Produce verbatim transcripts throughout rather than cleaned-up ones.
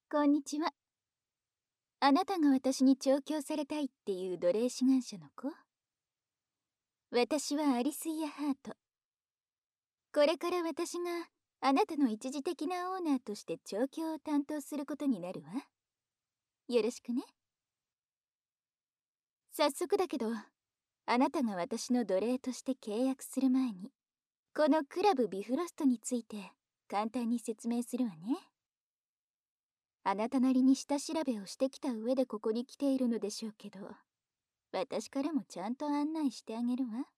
こんにちは。あなたが私に調教されたいっていう奴隷志願者の子？私はアリスイヤハート。これから私があなたの一時的なオーナーとして調教を担当することになるわ。よろしくね。早速だけど、あなたが私の奴隷として契約する前に、このクラブビフロストについて簡単に説明するわね。あなたなりに下調べをしてきた上でここに来ているのでしょうけど、私からもちゃんと案内してあげるわ。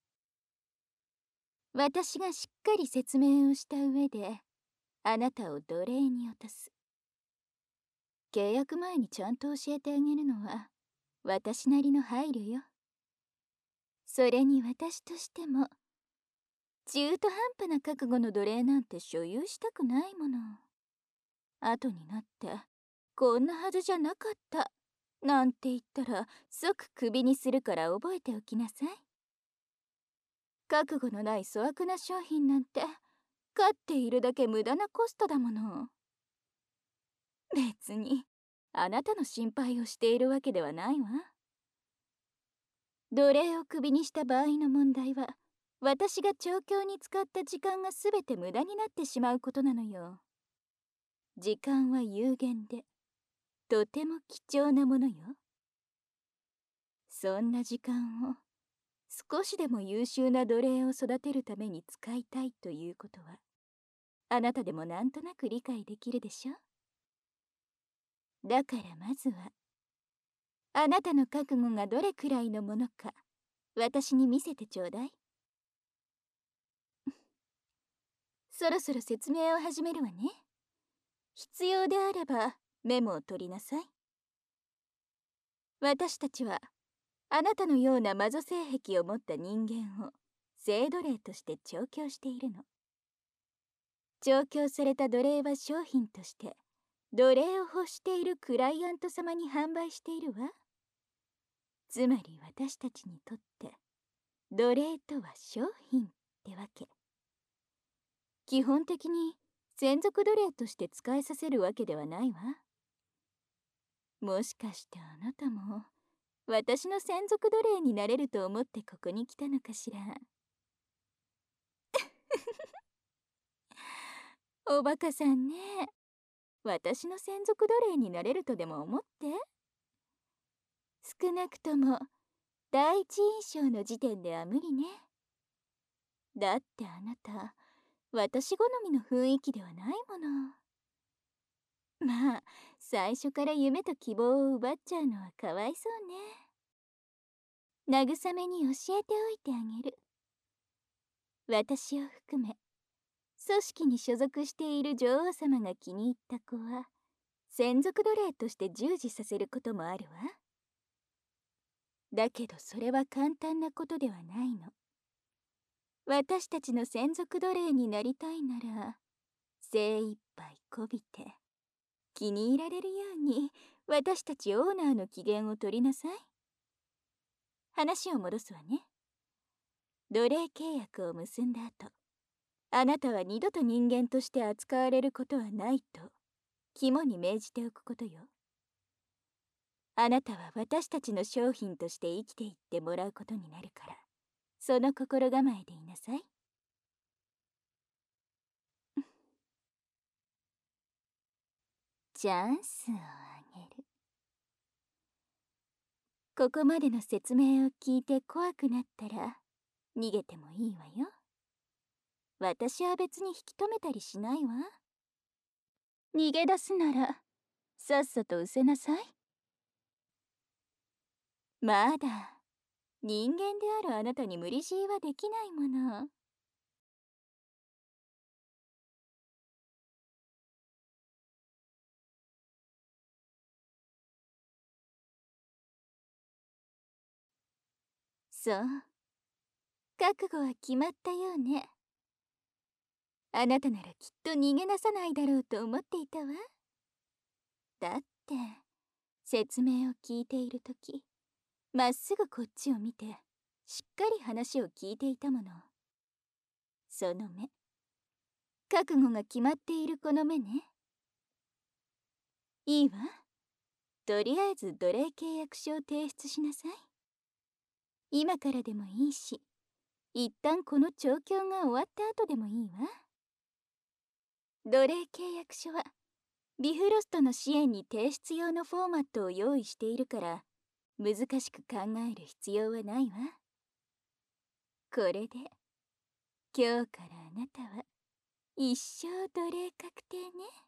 私がしっかり説明をした上で、あなたを奴隷に落とす。契約前にちゃんと教えてあげるのは、私なりの配慮よ。それに私としても、中途半端な覚悟の奴隷なんて所有したくないもの。後になって、こんなはずじゃなかった、なんて言ったら即クビにするから覚えておきなさい。覚悟のない粗悪な商品なんて、飼っているだけ無駄なコストだもの。別にあなたの心配をしているわけではないわ。奴隷をクビにした場合の問題は、私が調教に使った時間が全て無駄になってしまうことなのよ。時間は有限で、とても貴重なものよ。そんな時間を少しでも優秀な奴隷を育てるために使いたいということは、あなたでもなんとなく理解できるでしょ。だからまずは、あなたの覚悟がどれくらいのものか、私に見せてちょうだい。そろそろ説明を始めるわね。必要であればメモを取りなさい。私たちは、あなたのような魔女性癖を持った人間を性奴隷として調教しているの。調教された奴隷は商品として、奴隷を欲しているクライアント様に販売しているわ。つまり私たちにとって、奴隷とは商品ってわけ。基本的に専属奴隷として使いさせるわけではないわ。もしかしてあなたも私の専属奴隷になれると思ってここに来たのかしら。おバカさんね。私の専属奴隷になれるとでも思って。少なくとも第一印象の時点では無理ね。だってあなた、私好みの雰囲気ではないもの。まあ、最初から夢と希望を奪っちゃうのはかわいそうね。慰めに教えておいてあげる。私を含め、組織に所属している女王様が気に入った子は、専属奴隷として従事させることもあるわ。だけどそれは簡単なことではないの。私たちの専属奴隷になりたいなら、精一杯こびて、気に入られるように私たちオーナーの機嫌を取りなさい。話を戻すわね。奴隷契約を結んだ後、あなたは二度と人間として扱われることはないと肝に銘じておくことよ。あなたは私たちの商品として生きていってもらうことになるから、その心構えでいなさい。チャンスをあげる。ここまでの説明を聞いて怖くなったら逃げてもいいわよ。私は別に引き止めたりしないわ。逃げ出すならさっさと失せなさい。まだ人間であるあなたに無理強いはできないもの。そう、覚悟は決まったようね。あなたならきっと逃げなさないだろうと思っていたわ。だって説明を聞いているとき、まっすぐこっちを見てしっかり話を聞いていたもの。その目、覚悟が決まっているこの目ね。 いいわ。とりあえず奴隷契約書を提出しなさい。今からでもいいし、一旦この調教が終わった後でもいいわ。奴隷契約書はビフロストの支援に提出用のフォーマットを用意しているから難しく考える必要はないわ。これで今日からあなたは一生奴隷確定ね。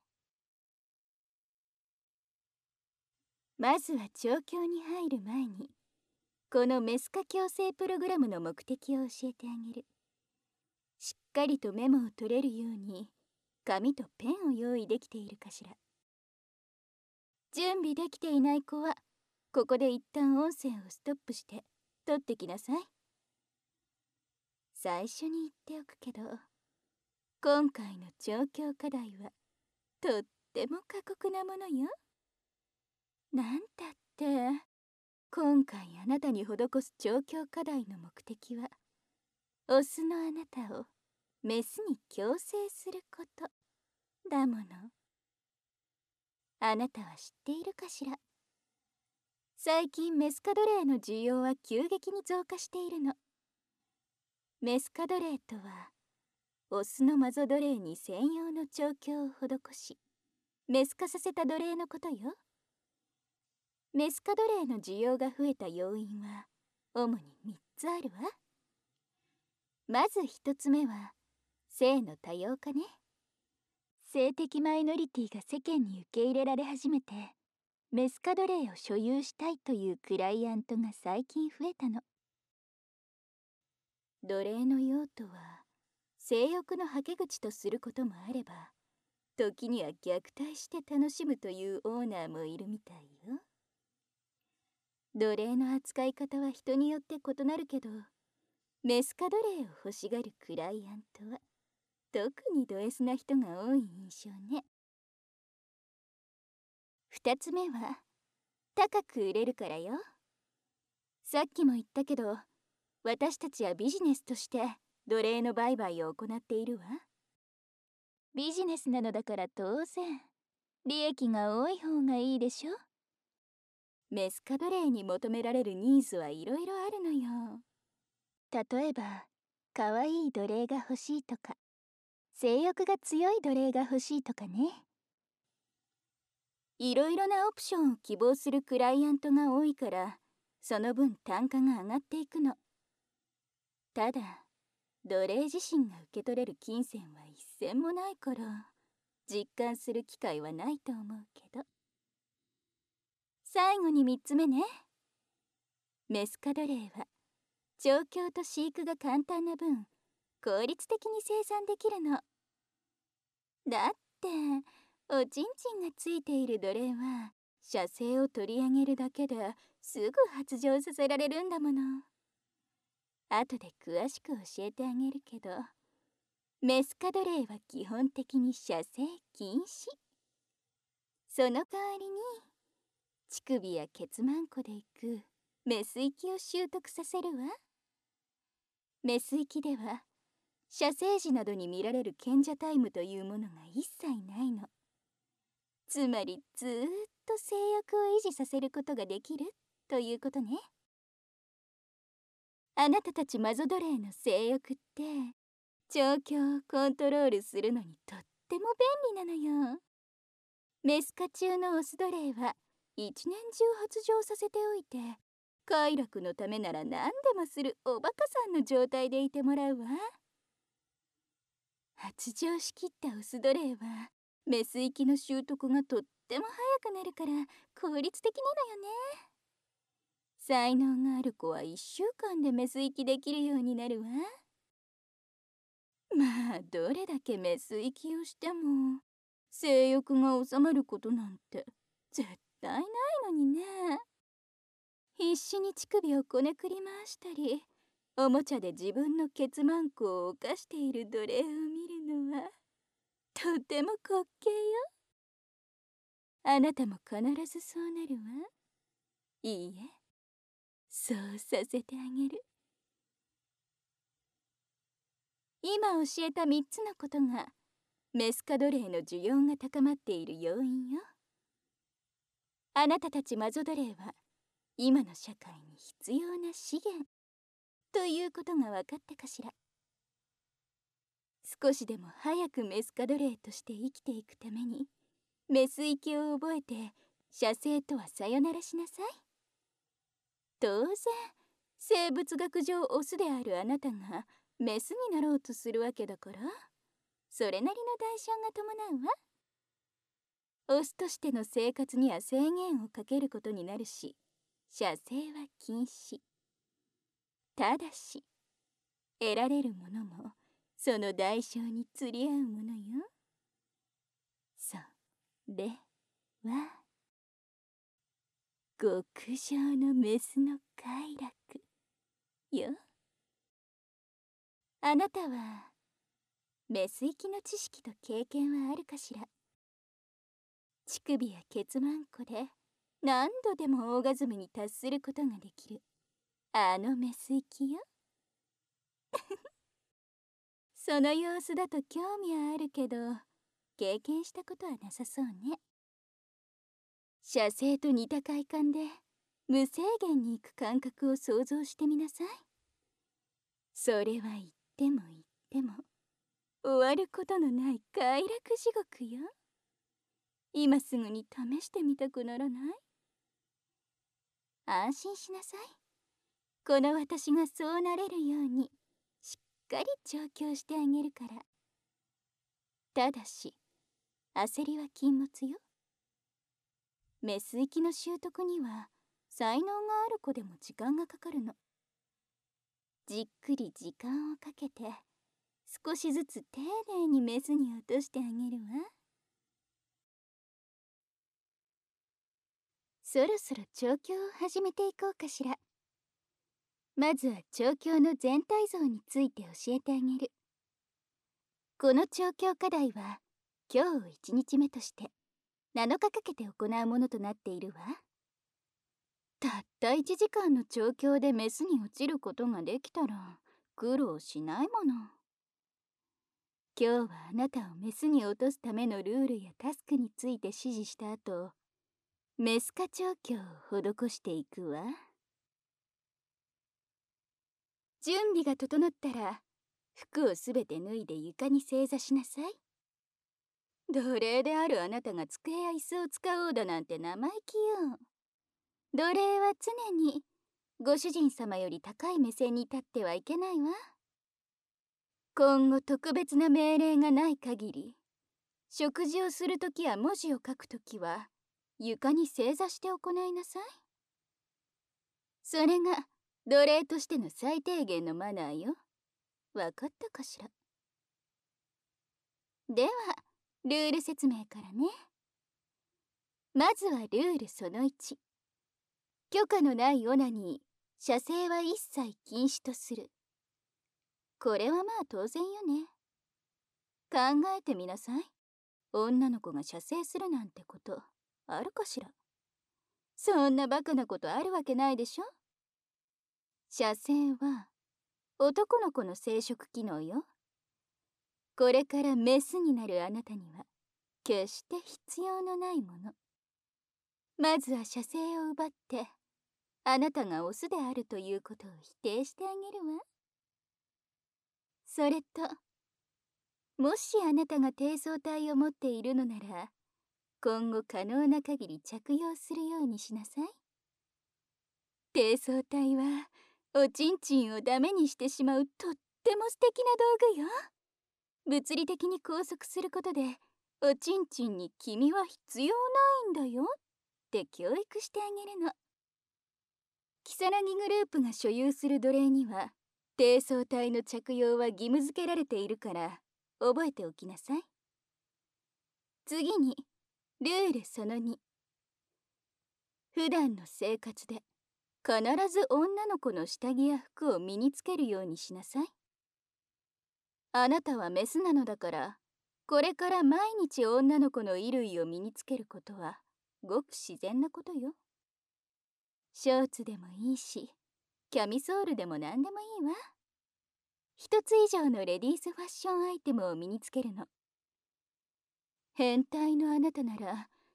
まずは調教に入る前にこのメス化矯正プログラムの目的を教えてあげる。しっかりとメモを取れるように紙とペンを用意できているかしら。準備できていない子はここで一旦音声をストップして取ってきなさい。最初に言っておくけど、今回の調教課題はとっても過酷なものよ。なんたって今回あなたに施す調教課題の目的はオスのあなたをメスに矯正することだもの。あなたは知っているかしら。最近メスカ奴隷の需要は急激に増加しているの。メスカ奴隷とはオスのマゾ奴隷に専用の調教を施しメス化させた奴隷のことよ。メスカ奴隷の需要が増えた要因は主にみっつあるわ。まずひとつめは性の多様化ね。性的マイノリティが世間に受け入れられ始めてメスカ奴隷を所有したいというクライアントが最近増えたの。奴隷の用途は性欲のはけ口とすることもあれば時には虐待して楽しむというオーナーもいるみたいよ。奴隷の扱い方は人によって異なるけどメスカ奴隷を欲しがるクライアントは特にド S な人が多い印象ね。二つ目は高く売れるからよ。さっきも言ったけど私たちはビジネスとして奴隷の売買を行っているわ。ビジネスなのだから当然利益が多い方がいいでしょ。メスカ奴隷に求められるニーズはいろいろあるのよ。例えば可愛い奴隷が欲しいとか性欲が強い奴隷が欲しいとかね。いろいろなオプションを希望するクライアントが多いからその分単価が上がっていくの。ただ奴隷自身が受け取れる金銭は一銭もないから実感する機会はないと思うけど。最後にみっつめね。メスカ奴隷は調教と飼育が簡単な分効率的に生産できるの。だっておちんちんがついている奴隷は射精を取り上げるだけですぐ発情させられるんだもの。後で詳しく教えてあげるけどメスカ奴隷は基本的に射精禁止。その代わりに乳首やケツマンコで行くメス域を習得させるわ。メス域では射精時などに見られる賢者タイムというものが一切ないの。つまりずーっと性欲を維持させることができるということね。あなたたちマゾ奴隷の性欲って調教をコントロールするのにとっても便利なのよ。メス化中のオス奴隷は一年中発情させておいて快楽のためなら何でもするおバカさんの状態でいてもらうわ。発情しきったオス奴隷はメス域の習得がとっても早くなるから効率的なのよね。才能がある子はいっしゅうかんでメス域できるようになるわ。まあどれだけメス域をしても性欲が収まることなんて絶対ないのにね。必死に乳首をこねくり回したりおもちゃで自分のケツマンコを犯している奴隷を見るのはとても滑稽よ。あなたも必ずそうなるわ。いいえ、そうさせてあげる。今教えたみっつのことがメスカ奴隷の需要が高まっている要因よ。 あなたたちマゾ奴隷は今の社会に必要な資源ということが分かったかしら。少しでも早くメスカ奴隷として生きていくためにメス生きを覚えて射精とはさよならしなさい。当然生物学上オスであるあなたがメスになろうとするわけだから、それなりの代償が伴うわ。オスとしての生活には制限をかけることになるし、射精は禁止。ただし得られるものもその代償に釣り合うものよ。それは極上のメスの快楽よ。あなたはメス行きの知識と経験はあるかしら。乳首やケツマンコで何度でもオーガズムに達することができるあのメス行きよ。その様子だと興味はあるけど経験したことはなさそうね。射精と似た快感で無制限に行く感覚を想像してみなさい。それは言っても言っても終わることのない快楽地獄よ。今すぐに試してみたくならない？安心しなさい。この私がそうなれるようにしっかり調教してあげるから。ただし焦りは禁物よ。メス行きの習得には才能がある子でも時間がかかるの。じっくり時間をかけて少しずつ丁寧にメスに落としてあげるわ。そろそろ調教を始めていこうかしら。まずは調教の全体像について教えてあげる。この調教課題は今日をいちにちめとしてなのかかけて行うものとなっているわ。たったいちじかんの調教でメスに落ちることができたら苦労しないもの。今日はあなたをメスに落とすためのルールやタスクについて指示した後、メス化調教を施していくわ。準備が整ったら服をすべて脱いで床に正座しなさい。奴隷であるあなたが机や椅子を使おうだなんて生意気よ。奴隷は常にご主人様より高い目線に立ってはいけないわ。今後特別な命令がない限り、食事をするときや文字を書くときは床に正座して行いなさい。それが奴隷としての最低限のマナーよ。わかったかしら。ではルール説明からね。まずはルールそのいち。許可のないオナニー、射精は一切禁止とする。これはまあ当然よね。考えてみなさい。女の子が射精するなんてことあるかしら。そんなバカなことあるわけないでしょ。射精は男の子の生殖機能よ。これからメスになるあなたには決して必要のないもの。まずは射精を奪ってあなたがオスであるということを否定してあげるわ。それともしあなたが低層体を持っているのなら今後可能な限り着用するようにしなさい。低層体はおちんちんをダメにしてしまうとっても素敵な道具よ。物理的に拘束することでおちんちんに君は必要ないんだよって教育してあげるの。キサラギグループが所有する奴隷には低層体の着用は義務付けられているから覚えておきなさい。次にルールそのに。普段の生活で必ず女の子の下着や服を身につけるようにしなさい。あなたはメスなのだからこれから毎日女の子の衣類を身につけることはごく自然なことよ。ショーツでもいいしキャミソールでも何でもいいわ。一つ以上のレディースファッションアイテムを身につけるの。変態のあなたなら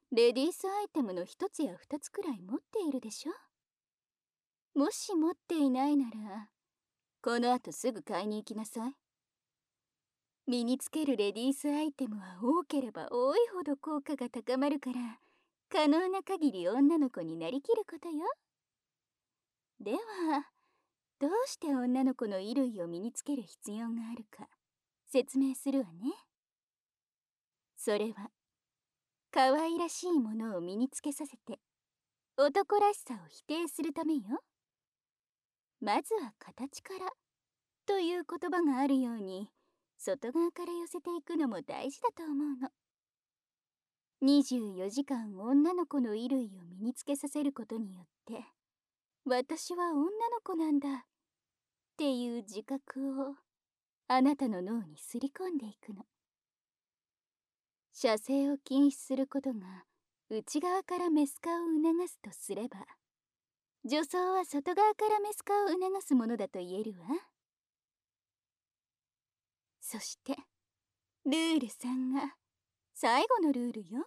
レディースアイテムの一つや二つくらい持っているでしょ。もし持っていないなら、この後すぐ買いに行きなさい。身につけるレディースアイテムは多ければ多いほど効果が高まるから、可能な限り女の子になりきることよ。では、どうして女の子の衣類を身につける必要があるか説明するわね。それは可愛らしいものを身につけさせて男らしさを否定するためよ。まずは形からという言葉があるように、外側から寄せていくのも大事だと思うの。にじゅうよじかん女の子の衣類を身につけさせることによって、私は女の子なんだっていう自覚をあなたの脳にすり込んでいくの。射精を禁止することが内側からメス化を促すとすれば、女装は外側からメス化を促すものだと言えるわ。そしてルールさんが最後のルールよ。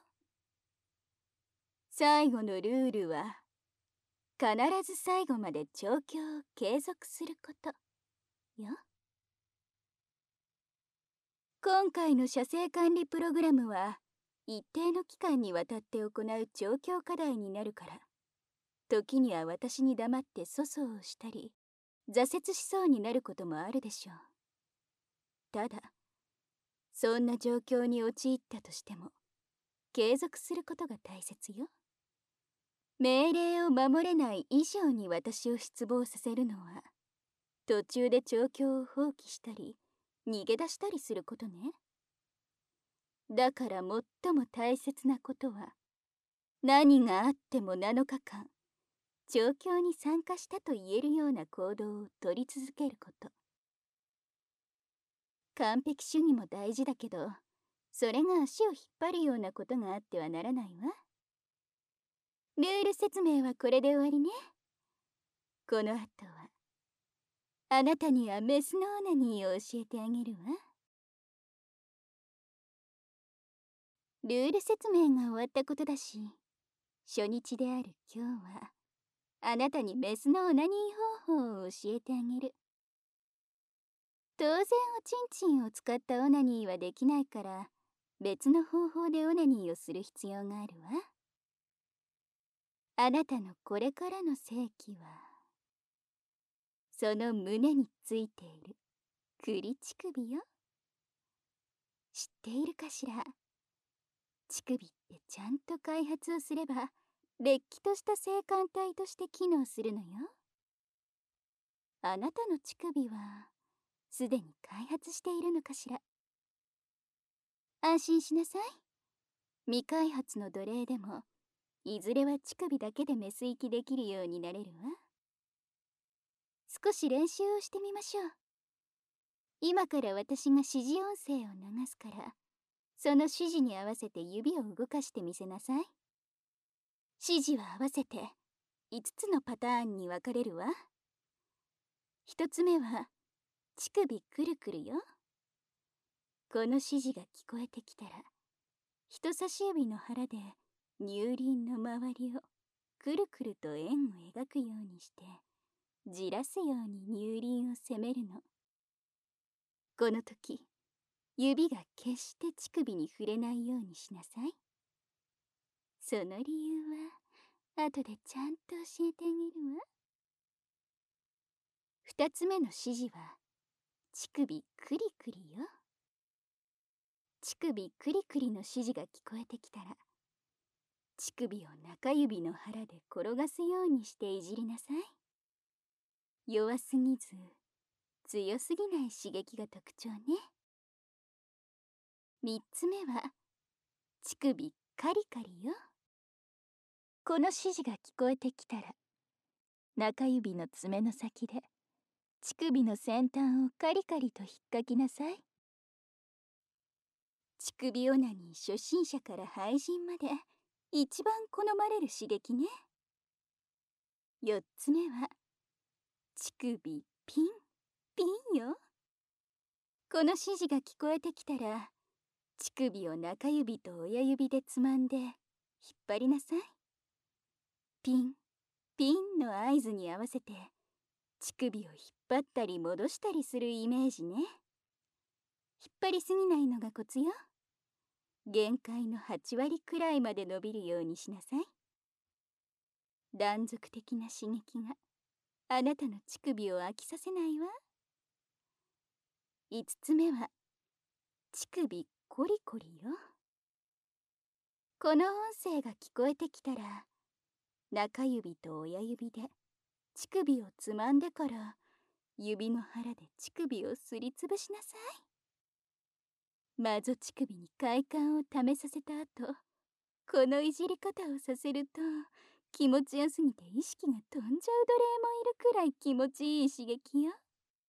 最後のルールは必ず最後まで調教を継続することよ。今回の射精管理プログラムは一定の期間にわたって行う調教課題になるから、時には私に黙って粗相をしたり挫折しそうになることもあるでしょう。ただそんな状況に陥ったとしても継続することが大切よ。命令を守れない以上に私を失望させるのは、途中で調教を放棄したり逃げ出したりすることね。だから最も大切なことは、何があってもなのかかん調教に参加したと言えるような行動を取り続けること。完璧主義も大事だけど、それが足を引っ張るようなことがあってはならないわ。ルール説明はこれで終わりね。この後はあなたにはメスのオナニーを教えてあげるわ。ルール説明が終わったことだし、初日である今日はあなたにメスのオナニー方法を教えてあげる。当然おちんちんを使ったオナニーはできないから、別の方法でオナニーをする必要があるわ。あなたのこれからの性器はその胸についている栗乳首よ。知っているかしら。乳首ってちゃんと開発をすればれっきとした性感帯として機能するのよ。あなたの乳首はすでに開発しているのかしら。安心しなさい。未開発の奴隷でもいずれは乳首だけでメス息できるようになれるわ。少し練習をしてみましょう。今から私が指示音声を流すから、その指示に合わせて指を動かしてみせなさい。指示は合わせていつつのパターンに分かれるわ。ひとつめは乳首くるくるよ。この指示が聞こえてきたら、人差し指の腹で乳輪の周りをくるくると円を描くようにしてじらすように乳輪を攻めるの。この時指が決して乳首に触れないようにしなさい。その理由は後でちゃんと教えてあげるわ。二つ目の指示は乳首クリクリよ。乳首クリクリの指示が聞こえてきたら、乳首を中指の腹で転がすようにしていじりなさい。弱すぎず強すぎない刺激が特徴ね。三つ目は乳首カリカリよ。この指示が聞こえてきたら、中指の爪の先で乳首の先端をカリカリと引っかきなさい。乳首オナニー初心者から廃人まで一番好まれる刺激ね。四つ目は乳首ピンピンよ。この指示が聞こえてきたら、乳首を中指と親指でつまんで引っ張りなさい。ピンピンの合図に合わせて乳首を引っ張ったり戻したりするイメージね。引っ張りすぎないのがコツよ。限界のはち割くらいまで伸びるようにしなさい。断続的な刺激があなたの乳首を飽きさせないわ。いつつめは乳首コリコリよ。この音声が聞こえてきたら、中指と親指で乳首をつまんでから指の腹で乳首をすりつぶしなさい。マゾ乳首に快感を試させた後、このいじり方をさせると気持ちよすぎて意識が飛んじゃう奴隷もいるくらい気持ちいい刺激よ。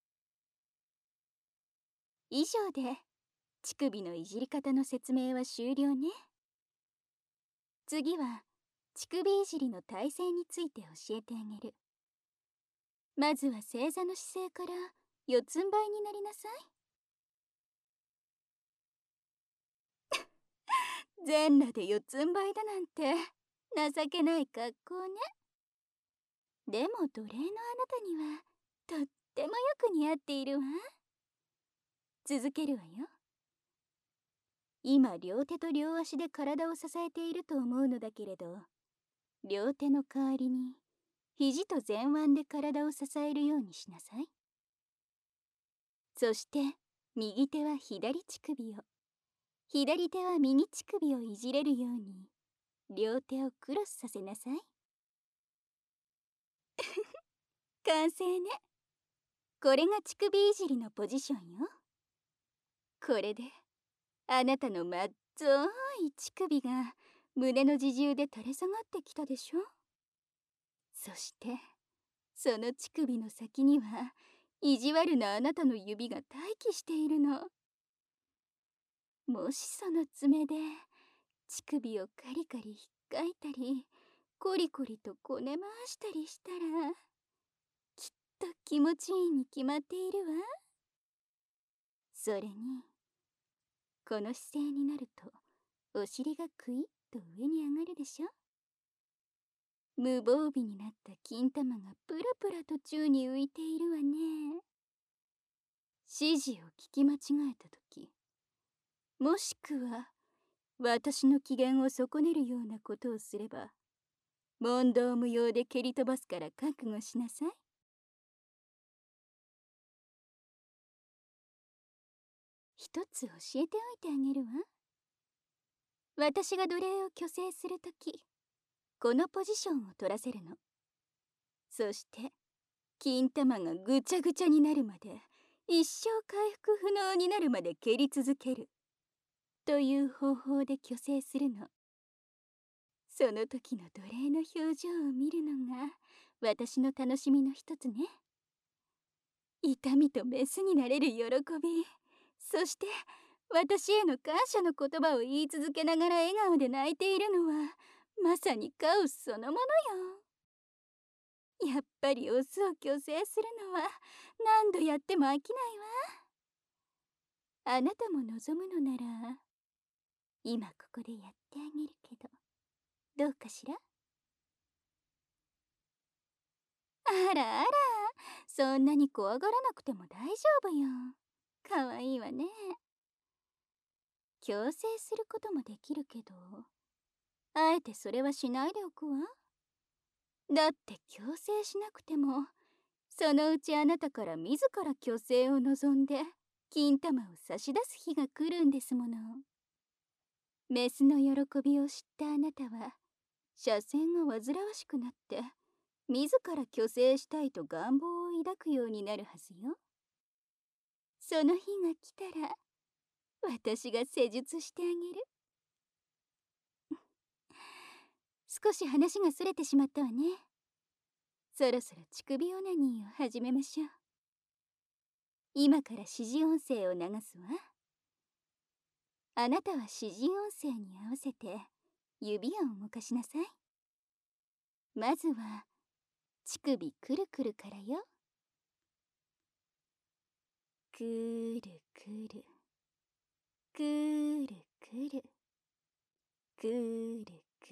以上で乳首のいじり方の説明は終了ね。次は乳首いじりの体勢について教えてあげる。まずは正座の姿勢から四つん這いになりなさい。全裸で四つん這いだなんて情けない格好ね。でも奴隷のあなたにはとってもよく似合っているわ。続けるわよ。今両手と両足で体を支えていると思うのだけれど、両手の代わりに肘と前腕で体を支えるようにしなさい。そして右手は左乳首を、左手は右乳首をいじれるように両手をクロスさせなさい。完成ね。これが乳首いじりのポジションよ。これであなたのまっぞーい乳首が胸の自重で垂れ下がってきたでしょ。そしてその乳首の先には意地悪なあなたの指が待機しているの。もしその爪で乳首をカリカリ引っかいたりコリコリとこね回したりしたら、きっと気持ちいいに決まっているわ。それにこの姿勢になるとお尻がクイッと上に上がるでしょ。無防備になった金玉がプラプラと宙に浮いているわね。指示を聞き間違えたとき、もしくは私の機嫌を損ねるようなことをすれば、問答無用で蹴り飛ばすから覚悟しなさい。一つ教えておいてあげるわ。私が奴隷を虚勢するとき、このポジションを取らせるの。そして金玉がぐちゃぐちゃになるまで、一生回復不能になるまで蹴り続けるという方法で虚勢するの。その時の奴隷の表情を見るのが私の楽しみの一つね。痛みとメスになれる喜び、そして私への感謝の言葉を言い続けながら笑顔で泣いているのはまさにカオスそのものよ。やっぱりオスを虚勢するのは何度やっても飽きないわ。あなたも望むのなら今ここでやってあげるけど、どうかしら。あらあら、そんなに怖がらなくても大丈夫よ。かわいいわね。強制することもできるけど、あえてそれはしないでおくわ。だって強制しなくてもそのうちあなたから自ら虚勢を望んで金玉を差し出す日が来るんですもの。メスの喜びを知ったあなたは射線が煩わしくなって自ら虚勢したいと願望を抱くようになるはずよ。その日が来たら私が施術してあげる。少し話がそれてしまったわね。そろそろ乳首オナニーを始めましょう。今から指示音声を流すわ。あなたは指示音声に合わせて指を動かしなさい。まずは乳首くるくるからよ。くるくるくるくるくるく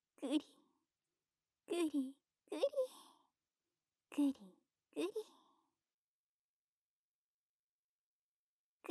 ぐりぐりぐりぐりぐりぐり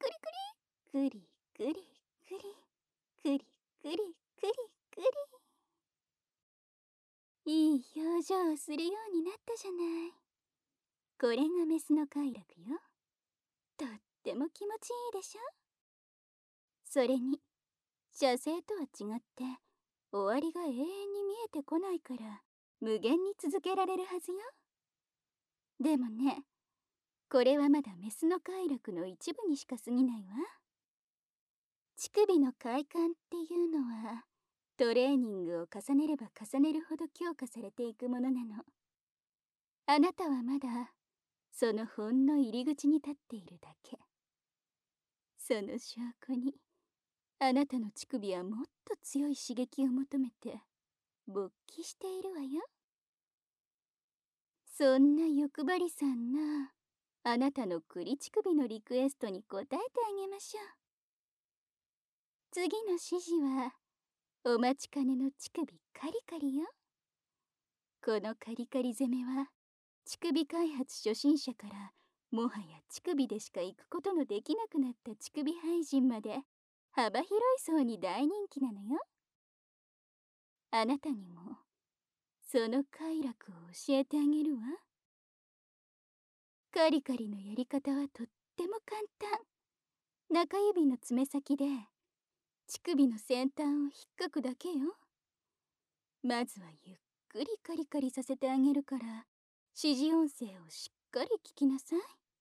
くりくりくりくりくりくりくりくりくり。いい表情をするようになったじゃない。これがメスの快楽よ。とっても気持ちいいでしょ。それに射精とは違って終わりが永遠に見えてこないから無限に続けられるはずよ。でもね、これはまだメスの快楽の一部にしか過ぎないわ。乳首の快感っていうのはトレーニングを重ねれば重ねるほど強化されていくものなの。あなたはまだそのほんの入り口に立っているだけ。その証拠にあなたの乳首はもっと強い刺激を求めて勃起しているわよ。そんな欲張りさんなあなたの栗乳首のリクエストに応えてあげましょう。次の指示はお待ちかねの乳首カリカリよ。このカリカリ攻めは乳首開発初心者からもはや乳首でしか行くことのできなくなった乳首廃人まで幅広い層に大人気なのよ。あなたにもその快楽を教えてあげるわ。カリカリのやり方はとっても簡単。中指の爪先で乳首の先端を引っかくだけよ。まずはゆっくりカリカリさせてあげるから指示音声をしっかり聞きなさい。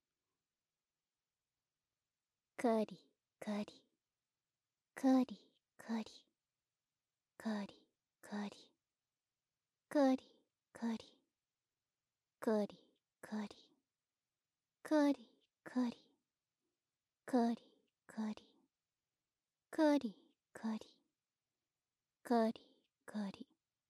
カリカリカリカリカリカリカリカリカリカリカリカリカリカリカリカリカリカリカリ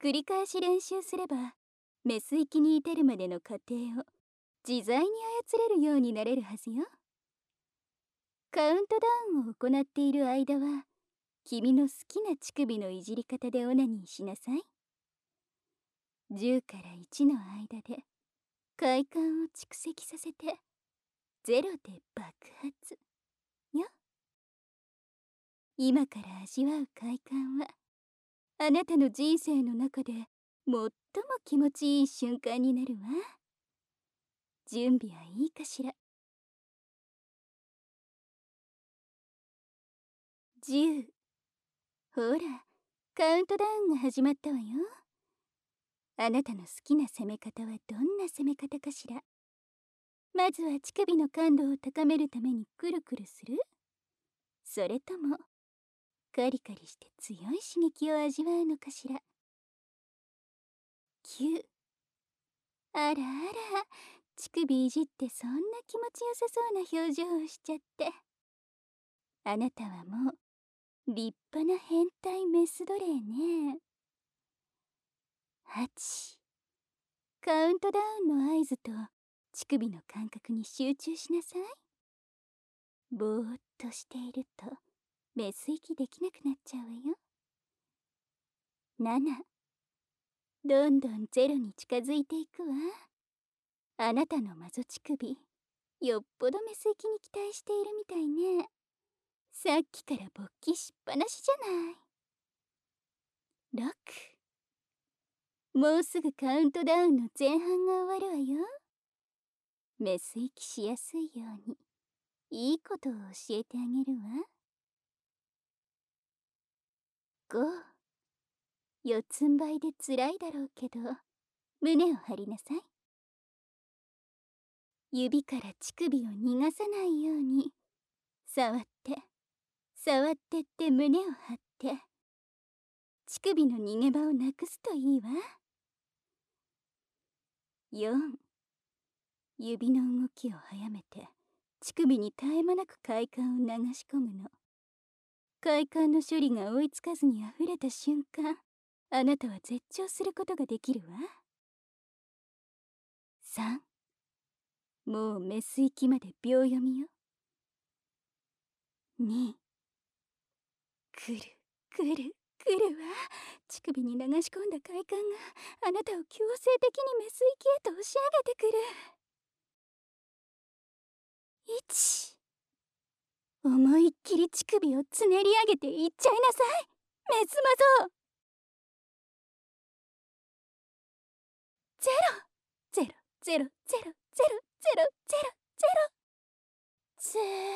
繰り返し練習すればメス行きに至るまでの過程を自在に操れるようになれるはずよ。カウントダウンを行っている間は君の好きな乳首のいじり方でオナニーしなさい。じゅうからいちの間で快感を蓄積させてゼロで爆発よ。今から味わう快感はあなたの人生の中で最も気持ちいい瞬間になるわ。準備はいいかしら。じゅう。ほら、カウントダウンが始まったわよ。あなたの好きな攻め方はどんな攻め方かしら。まずは乳首の感度を高めるためにくるくるする？それともカリカリして強い刺激を味わうのかしら。きゅう。あらあら、乳首いじってそんな気持ちよさそうな表情をしちゃって。あなたはもう立派な変態メス奴隷ね。はち。カウントダウンの合図と乳首の感覚に集中しなさい。ぼーっとしているとメス息できなくなっちゃうわよ。なな。どんどんゼロに近づいていくわ。あなたのマゾ乳首、よっぽどメス息に期待しているみたいね。さっきから勃起しっぱなしじゃない。ろく。もうすぐカウントダウンの前半が終わるわよ。メス息しやすいようにいいことを教えてあげるわ。ご。四つん這いでつらいだろうけど胸を張りなさい。指から乳首を逃がさないように触って触ってって胸を張って乳首の逃げ場をなくすといいわ。よん。指の動きを早めて乳首に絶え間なく快感を流し込むの。快感の処理が追いつかずにあふれた瞬間、あなたは絶頂することができるわ。さん。もうメス行きまで秒読みよ。に。くるくるくるわ。乳首に流し込んだ快感があなたを強制的にメス行きへと押し上げてくる。いち。思いっきり乳首をつねり上げていっちゃいなさい、メスマゾ。ゼロゼロゼロゼロゼロゼロゼロゼロゼ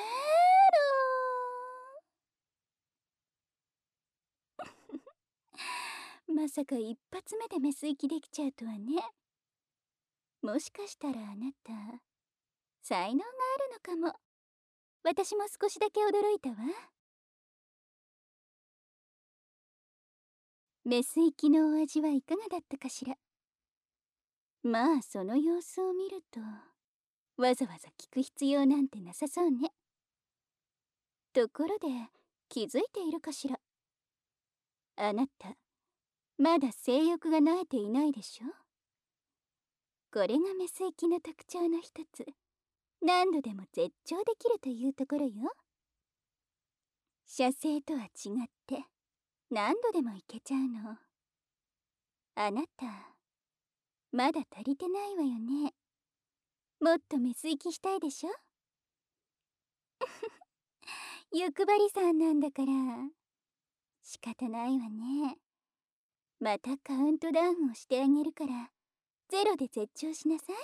ロ。まさか一発目でメス息できちゃうとはね。もしかしたらあなた才能があるのかも。私も少しだけ驚いたわ。メス息のお味はいかがだったかしら。まあその様子を見るとわざわざ聞く必要なんてなさそうね。ところで気づいているかしら。あなたまだ性欲が慣れていないでしょ。これがメス息の特徴の一つ。何度でも絶頂できるというところよ。射精とは違って何度でもいけちゃうの。あなたまだ足りてないわよね。もっとメス息したいでしょ。欲張りさんなんだから仕方ないわね。またカウントダウンをしてあげるからゼロで絶頂しなさい。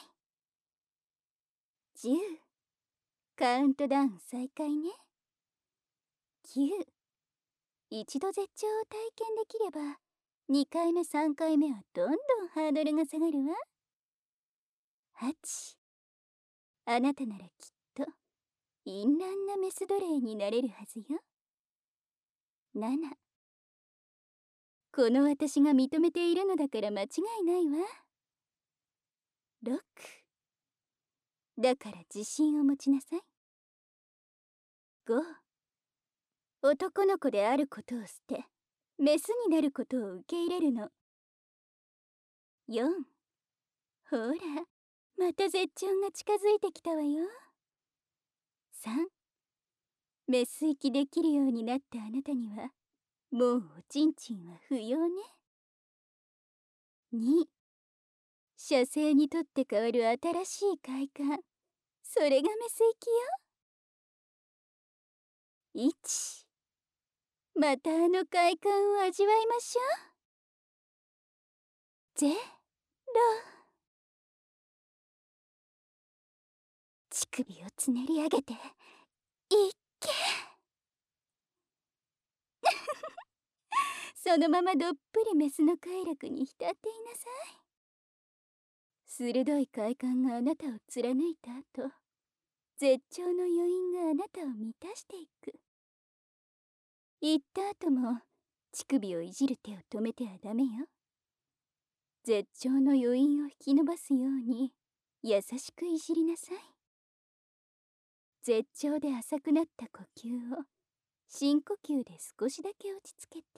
じゅう。カウントダウン再開ね。きゅう。一度絶頂を体験できればにかいめさんかいめはどんどんハードルが下がるわ。はち。あなたならきっと淫乱なメス奴隷になれるはずよ。なな。この私が認めているのだから間違いないわ。ろく。だから自信を持ちなさい。ご。男の子であることを捨てメスになることを受け入れるの。 よん。ほら、また絶頂が近づいてきたわよ。さん。メス息できるようになったあなたには、もうおちんちんは不要ね。に。射精にとって変わる新しい快感。それがメス息よ。いち。またあの快感を味わいましょう。ゼロ。乳首をつねり上げていっけ。そのままどっぷりメスの快楽に浸っていなさい。鋭い快感があなたを貫いた後、絶頂の余韻があなたを満たしていく。言った後も乳首をいじる手を止めてはダメよ。絶頂の余韻を引き伸ばすように優しくいじりなさい。絶頂で浅くなった呼吸を深呼吸で少しだけ落ち着けて。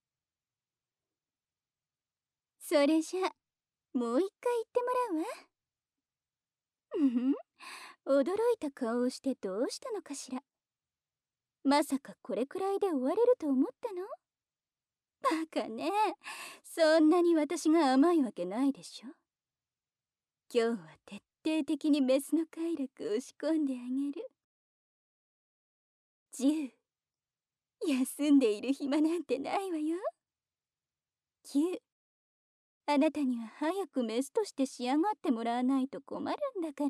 それじゃもう一回言ってもらうわ。うんふん、驚いた顔をしてどうしたのかしら。まさかこれくらいで終われると思ったの？バカね。そんなに私が甘いわけないでしょ。今日は徹底的にメスの快楽を仕込んであげる。じゅう。休んでいる暇なんてないわよ。きゅう。あなたには早くメスとして仕上がってもらわないと困るんだから。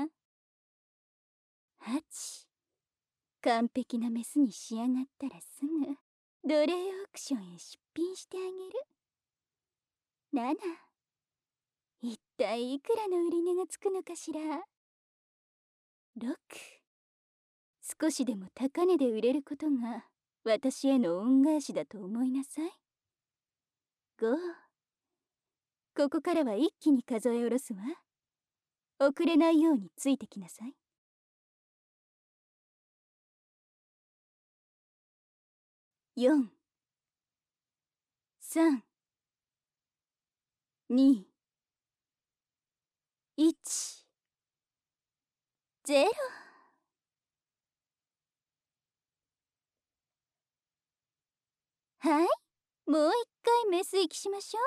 はち。完璧なメスに仕上がったらすぐ奴隷オークションへ出品してあげる。なな。一体いくらの売り値がつくのかしら。ろく。少しでも高値で売れることが私への恩返しだと思いなさい。ご。ここからは一気に数え下ろすわ。遅れないようについてきなさい。よん。さん。に。いち。ゼロ。はい、もう一回メス息しましょう。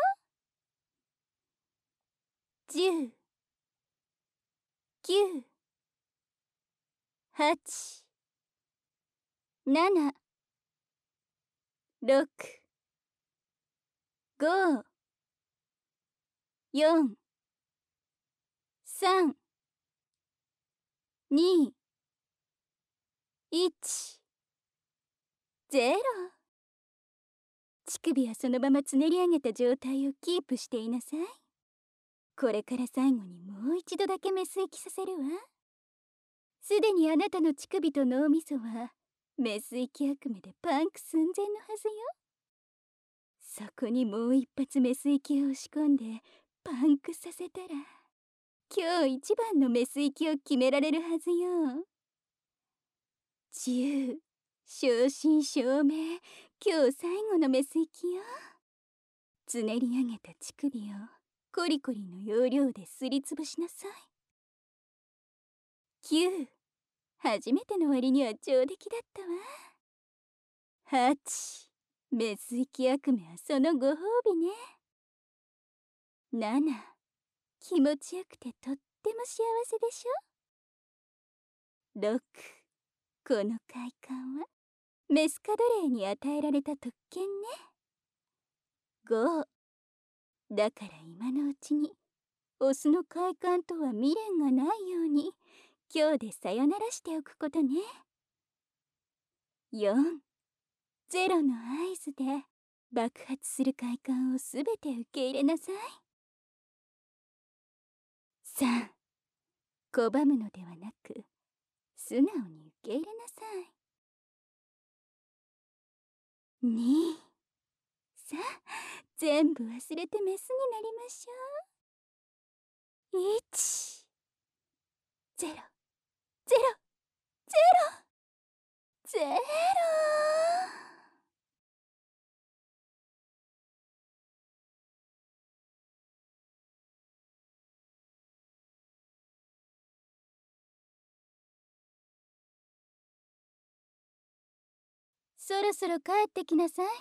じゅう。きゅう。はち。なな。ろく。ご。よん。さん。に。いち。ゼロ。乳首はそのままつねり上げた状態をキープしていなさい。これから最後にもう一度だけメス息させるわ。すでにあなたの乳首と脳みそはメス息悪夢でパンク寸前のはずよ。そこにもう一発メス息を押し込んでパンクさせたら今日一番のメス息を決められるはずよ。じゅう。正真正銘、今日最後のメス息よ。つねり上げた乳首をコリコリの要領ですりつぶしなさい。きゅう。初めての割には上出来だったわ。はち。メス息悪夢はそのご褒美ね。なな。気持ちよくてとっても幸せでしょ。ろく。この快感はメスカドレーに与えられた特権ね。ご。だから今のうちにオスの快感とは未練がないように今日でさよならしておくことね。よん。ゼロの合図で爆発する快感をすべて受け入れなさい。さん。拒むのではなく素直に受け入れなさい。に。さあ、全部忘れてメスになりましょう。いち。ゼロ。ゼロ。ゼロ。ゼロ。 そろそろ帰ってきなさい。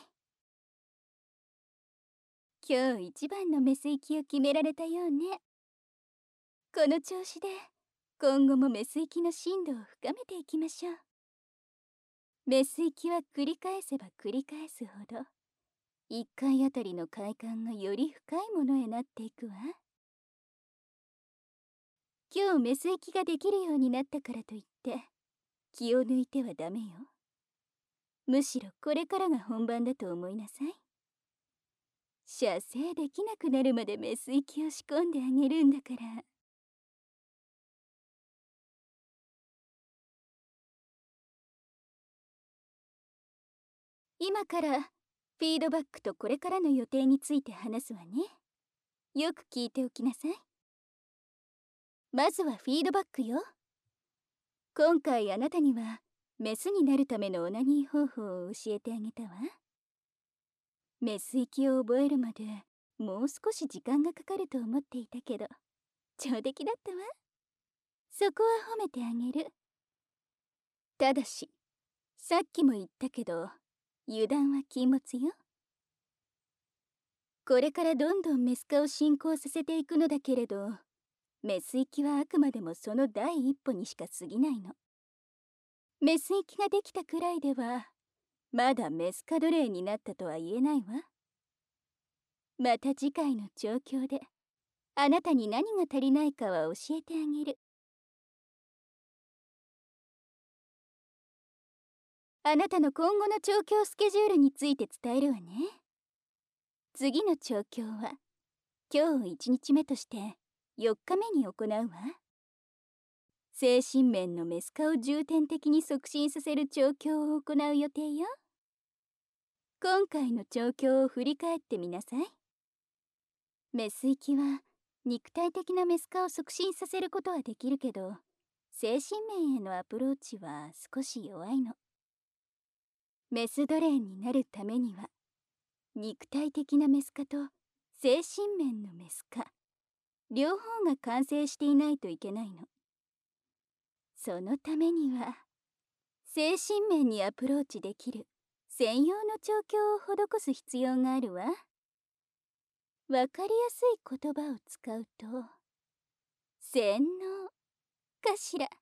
今日一番のメス行きを決められたようね。この調子で今後もメス行きの深度を深めていきましょう。メス行きは繰り返せば繰り返すほどいっかいあたりの快感がより深いものへなっていくわ。今日メス行きができるようになったからといって気を抜いてはダメよ。むしろこれからが本番だと思いなさい。射精できなくなるまでメス行きを仕込んであげるんだから。今からフィードバックとこれからの予定について話すわね。よく聞いておきなさい。まずはフィードバックよ。今回あなたにはメスになるためのオナニー方法を教えてあげたわ。メス行きを覚えるまでもう少し時間がかかると思っていたけど上出来だったわ。そこは褒めてあげる。ただしさっきも言ったけど油断は禁物よ。これからどんどんメス化を進行させていくのだけれどメス行きはあくまでもその第一歩にしか過ぎないの。メス行きができたくらいではまだメス化奴隷になったとは言えないわ。また次回の状況であなたに何が足りないかは教えてあげる。あなたの今後の調教スケジュールについて伝えるわね。次の調教は今日いちにちめとしてよっかめに行うわ。精神面のメス化を重点的に促進させる調教を行う予定よ。今回の調教を振り返ってみなさい。メス行きは肉体的なメス化を促進させることはできるけど精神面へのアプローチは少し弱いの。メス奴隷になるためには肉体的なメス化と精神面のメス化両方が完成していないといけないの。そのためには精神面にアプローチできる専用の調教を施す必要があるわ。わかりやすい言葉を使うと洗脳かしら。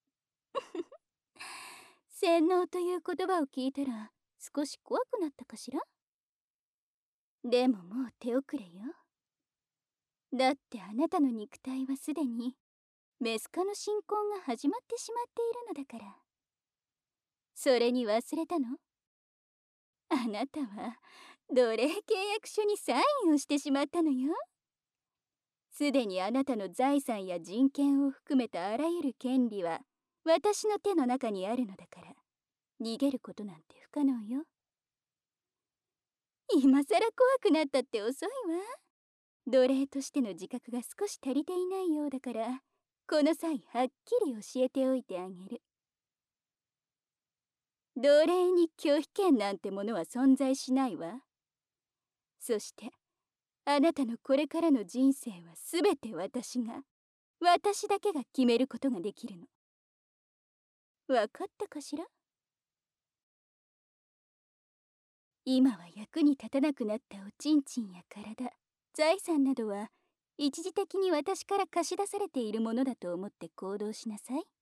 洗脳という言葉を聞いたら少し怖くなったかしら。でももう手遅れよ。だってあなたの肉体はすでにメス化の進行が始まってしまっているのだから。それに忘れたの？あなたは奴隷契約書にサインをしてしまったのよ。すでにあなたの財産や人権を含めたあらゆる権利は私の手の中にあるのだから逃げることなんて不可能よ。今さら怖くなったって遅いわ。奴隷としての自覚が少し足りていないようだからこの際はっきり教えておいてあげる。奴隷に拒否権なんてものは存在しないわ。そしてあなたのこれからの人生はすべて私が私だけが決めることができるの。わかったかしら？今は役に立たなくなったおちんちんや体、財産などは一時的に私から貸し出されているものだと思って行動しなさい。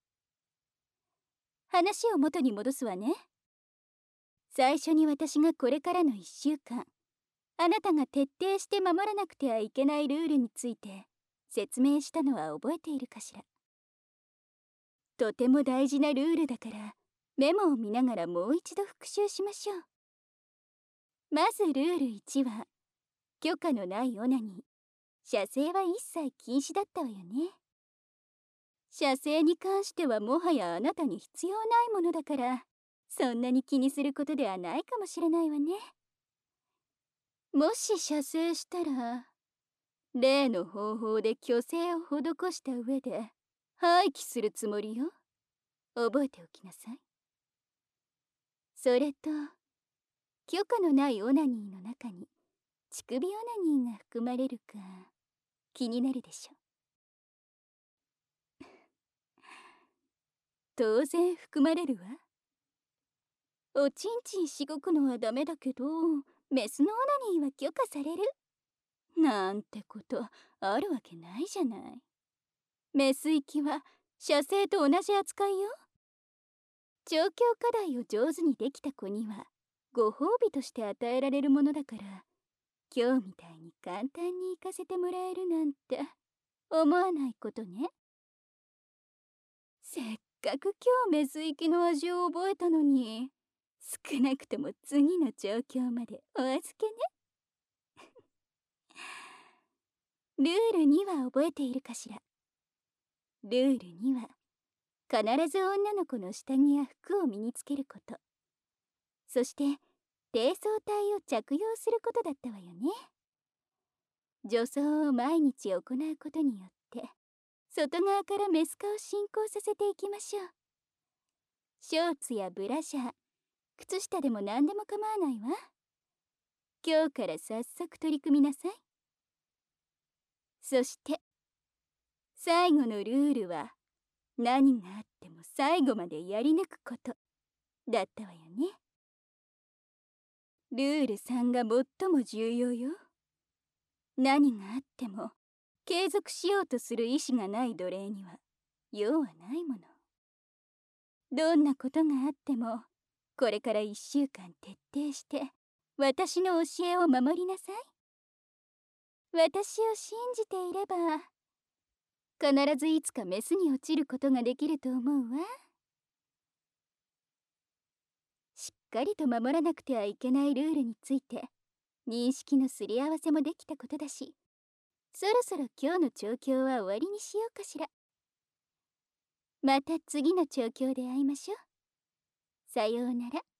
話を元に戻すわね。最初に私がこれからのいっしゅうかんあなたが徹底して守らなくてはいけないルールについて説明したのは覚えているかしら。とても大事なルールだからメモを見ながらもう一度復習しましょう。まずルールいちは許可のないオナニー、射精は一切禁止だったわよね。射精に関してはもはやあなたに必要ないものだからそんなに気にすることではないかもしれないわね。もし射精したら例の方法で虚勢を施した上で廃棄するつもりよ。覚えておきなさい。それと許可のないオナニーの中に乳首オナニーが含まれるか気になるでしょ。当然含まれるわ。 おちんちんしごくのはダメだけど、メスのオナニーは許可されるなんてことあるわけないじゃない。メス行きは射精と同じ扱いよ。調教課題を上手にできた子にはご褒美として与えられるものだから、今日みたいに簡単に行かせてもらえるなんて思わないことね。せっかく今日メス行きの味を覚えたのに、少なくとも次の調教までお預けね。ルールには覚えているかしら。ルールには必ず女の子の下着や服を身につけること、そして低層体を着用することだったわよね。女装を毎日行うことによって外側からメス化を進行させていきましょう。ショーツやブラジャー、靴下でも何でも構わないわ。今日から早速取り組みなさい。そして最後のルールは、何があっても最後までやり抜くことだったわよね。ルールさんが最も重要よ。何があっても継続しようとする意志がない奴隷には用はないもの。どんなことがあってもこれからいっしゅうかん徹底して私の教えを守りなさい。私を信じていれば必ずいつかメスに落ちることができると思うわ。しっかりと守らなくてはいけないルールについて認識のすり合わせもできたことだし、そろそろ今日の調教は終わりにしようかしら。また次の調教で会いましょう。さようなら。